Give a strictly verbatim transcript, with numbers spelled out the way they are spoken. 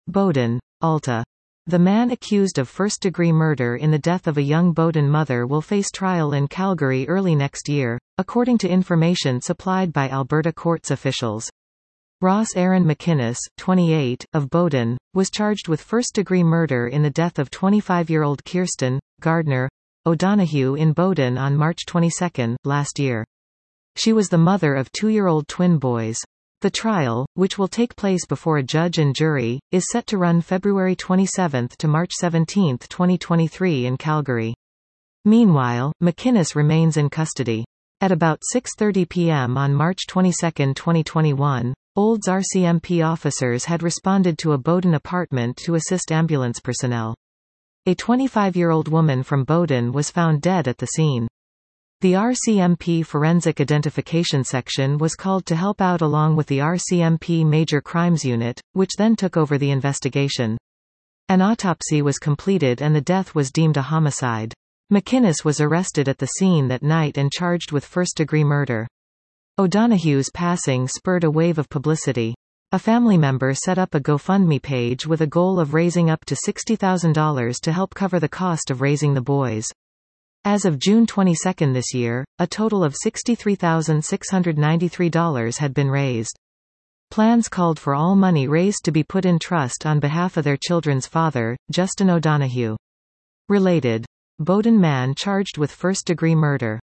Bowdon, Alta. The man accused of first-degree murder in the death of a young Bowdon mother will face trial in Calgary early next year, according to information supplied by Alberta courts officials. Ross Aaron McInnes, twenty-eight, of Bowdon, was charged with first-degree murder in the death of twenty-five-year-old Kirsten Gardner O'Donoghue in Bowdon on March twenty-second, last year. She was the mother of two-year-old twin boys. The trial, which will take place before a judge and jury, is set to run February twenty-seventh to March seventeenth twenty twenty-three in Calgary. Meanwhile, McInnes remains in custody. At about six thirty p m on March twenty-second twenty twenty-one, Olds R C M P officers had responded to a Bowdon apartment to assist ambulance personnel. A twenty-five-year-old woman from Bowdon was found dead at the scene. The R C M P Forensic Identification Section was called to help out along with the R C M P Major Crimes Unit, which then took over the investigation. An autopsy was completed and the death was deemed a homicide. McInnes was arrested at the scene that night and charged with first-degree murder. O'Donoghue's passing spurred a wave of publicity. A family member set up a GoFundMe page with a goal of raising up to sixty thousand dollars to help cover the cost of raising the boys. As of June twenty-second this year, a total of sixty-three thousand six hundred ninety-three dollars had been raised. Plans called for all money raised to be put in trust on behalf of their children's father, Justin O'Donoghue. Related. Bowdon man charged with first-degree murder.